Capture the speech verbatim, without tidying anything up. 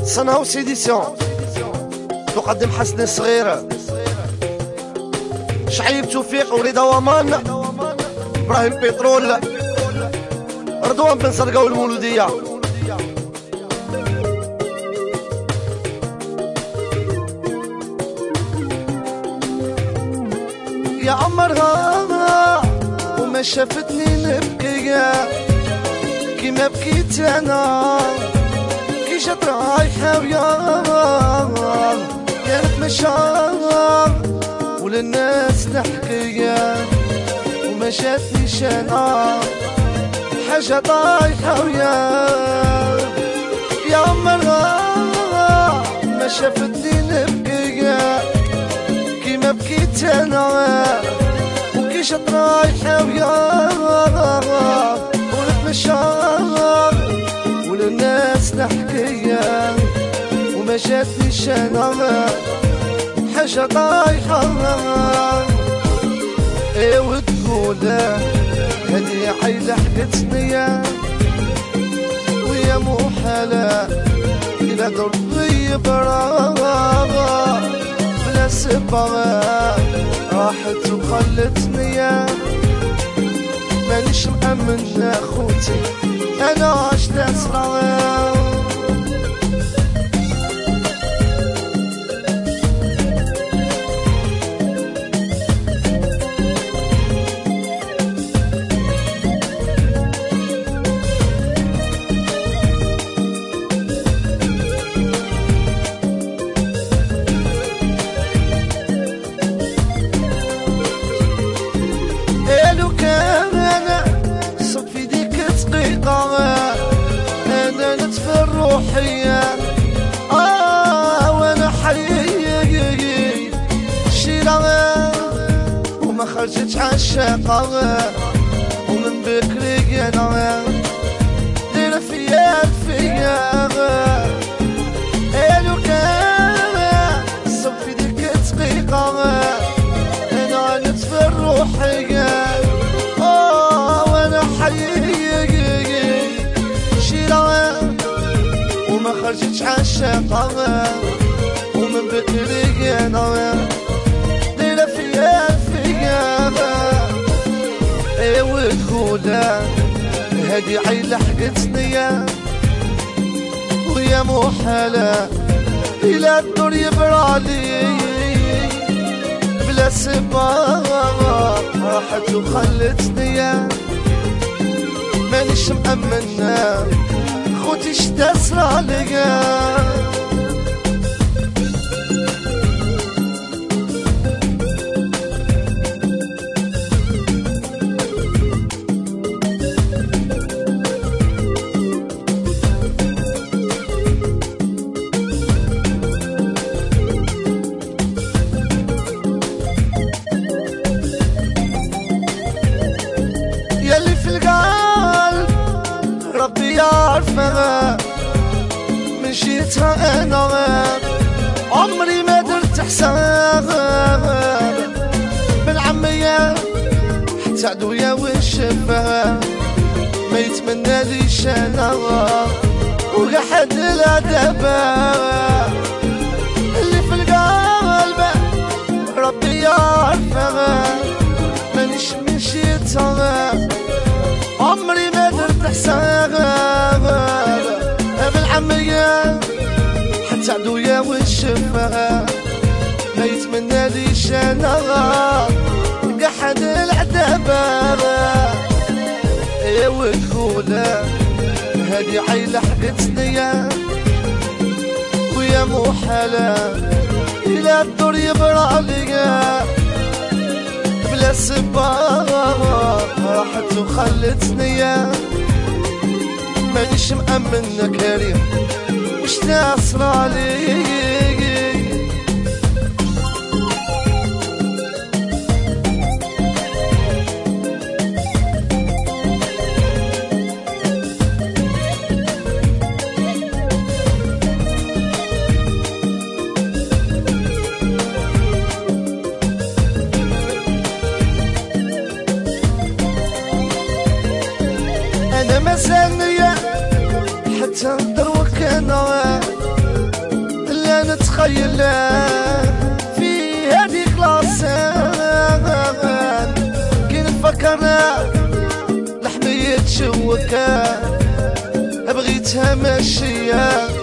صنع وسيديسيون تقدم حسن الصغير، شعيب توفيق ورضا ومان، ابراهيم بترول، رضوان بن سرقة والمولودية. يا عمرها وما شافتني نبكي كيما بكيت انا، كي جات رايحة ويا كانت مشاعر وللناس نحكي وما جاتنيش انا حاجة طايحة ويا يا عمرها ما شافتني نبكي كيما بكيت انا، وكي جات رايحة ويا مشاعر وللناس نحكي وما جاتنيش انا حاجة طايحة. ايه وتقول هادي عيلة حكتني ويا مو حالة إلا دربي براغة بلا سبغة راحت وخلتني مانيش مأمن خوتي انا عشت اسرع. أنا نتف الروحية آه وأنا حي شيرة وما خرجتش عالشاقة ومن بكري أنا دايرة فيا فيا لو كان صب في ديك دقيقة أنا نتف الروحية آه وأنا حي وما خرجتش عالشاقة ومن بكري انا دايرة فيا فيا. ايه وتقول هادي عيلة حكتني ويا مو حالة إلا الدور يبرالي بلا سبب راحت وخلتني مانيش مأمن خوتي شتاسرع ليا. ياللي في القلب ربي يعرفها من جيتها انا عمري ما درت حساب من عمية حتى عدويا وشفها ما يتمنى ليش انا وقحد الادب اللي في القلب ربي يعرفها مانيش من جيتها عمري ما درت حساب بالعمية حتى عدويا وشفها ما يتمنى ليش انا قحد العذاب. ايه وتقول هادي عيلة حكتني ويا مو حالة إلا الدور يبرالي بلا سبب راحت وخلتني مانيش مأمن كريم وش تاسرع لي. أنا ما زالني حتى ندروك أنا تخيل في هذيك لاسان كي نفكر لحمية شوكان بغيتها ماشية